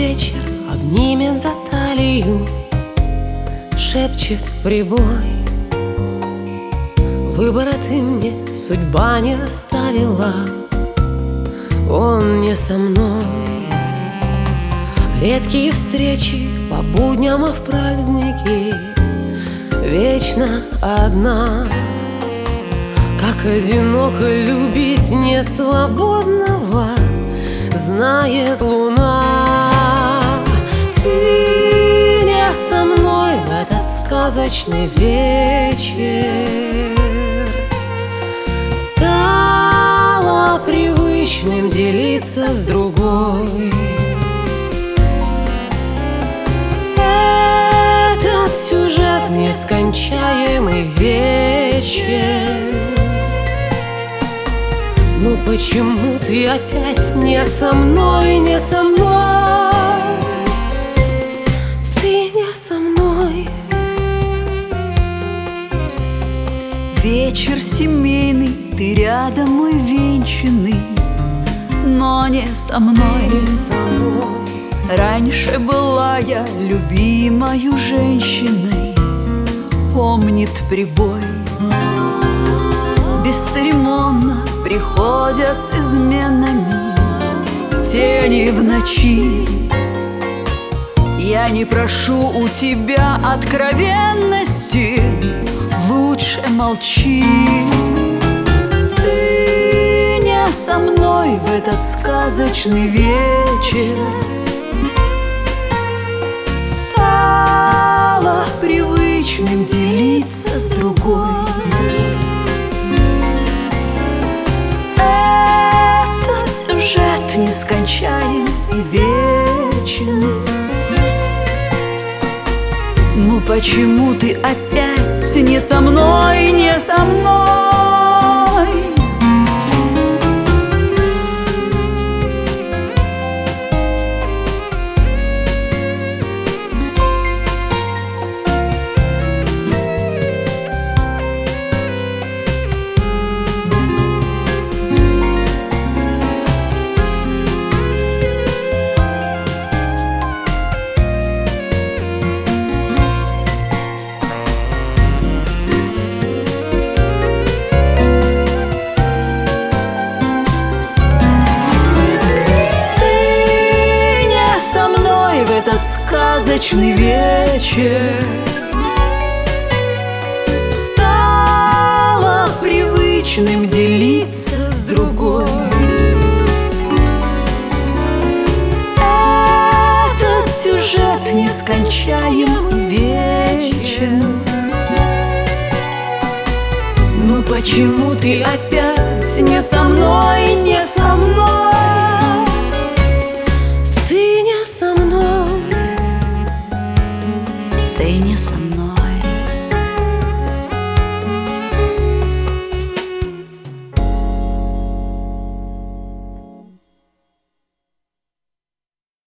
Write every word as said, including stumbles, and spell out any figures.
вечер обнимет за талию, шепчет прибой. Выбора ты мне судьба не оставила, он не со мной. Редкие встречи по будням и в праздники, вечно одна. Как одиноко любить не свободного, знает луна. Ты не со мной в этот сказочный вечер. Стало привычным делиться с другой. Этот сюжет нескончаемый вечер. Ну почему ты опять не со мной, не со мной? Ты не со мной. Вечер семейный, ты рядом, мой венчанный, но не со мной. Не со мной. Раньше была я любимою женщиной, помнит прибой. Бесцеремонно приходят с изменами тени в ночи. Я не прошу у тебя откровенности, лучше молчи. Ты не со мной в этот сказочный вечер. Стало привычным делиться с другой. Сюжет нескончаем и вечен. Ну почему ты опять не со мной, не со мной? Этот сказочный вечер. Стало привычным делиться с другой. Этот сюжет нескончаем и вечен. Ну почему ты опять не со мной, не со мной? Ты не со мной. Ты не со мной.